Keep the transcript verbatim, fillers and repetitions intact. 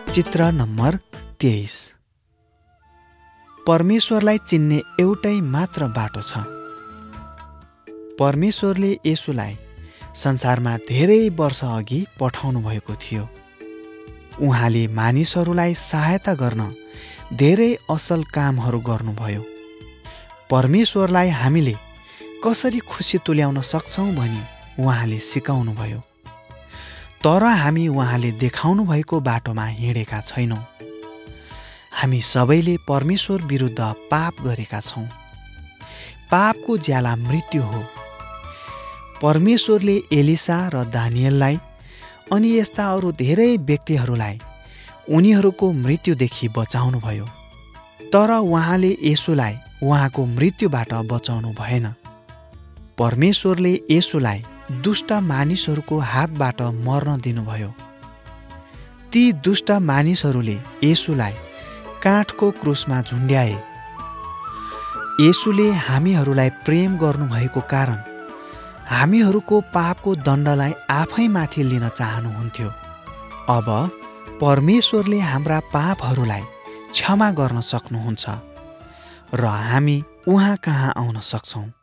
चित्र नम्बर तेइस। परमेश्वरलाई चिन्ने एउटै मात्र बाटो छ। परमेश्वरले येशूलाई संसारमा धेरै वर्ष अघि पठाउनु भएको थियो। उहाँले मानिसहरूलाई सहायता गर्न धेरै असल कामहरू गर्नुभयो। परमेश्वरलाई हामीले कसरी खुसी तुल्याउन सक्छौँ भनी उहाँले सिकाउनुभयो। तर हामी उहाँले देखाउनु भएको बाटोमा हिँडेका छैनौँ। हामी सबैले परमेश्वर विरुद्ध पाप गरेका छौँ। पापको ज्याला मृत्यु हो। परमेश्वरले एलिसा र दानिएललाई अनि यस्ता अरू धेरै व्यक्तिहरूलाई उनीहरूको मृत्युदेखि बचाउनुभयो। तर उहाँले येशूलाई उहाँको मृत्युबाट बचाउनु भएन। परमेश्वरले येशूलाई दुष्ट मानिसहरूको हातबाट मर्न दिनुभयो। ती दुष्ट मानिसहरूले येशूलाई काठको क्रुसमा झुन्ड्याए। येशूले हामीहरूलाई प्रेम गर्नुभएको कारण हामीहरूको पापको दण्डलाई आफैमाथि लिन चाहनुहुन्थ्यो। अब परमेश्वरले हाम्रा पापहरूलाई क्षमा गर्न सक्नुहुन्छ र हामी उहाँ कहाँ आउन सक्छौँ।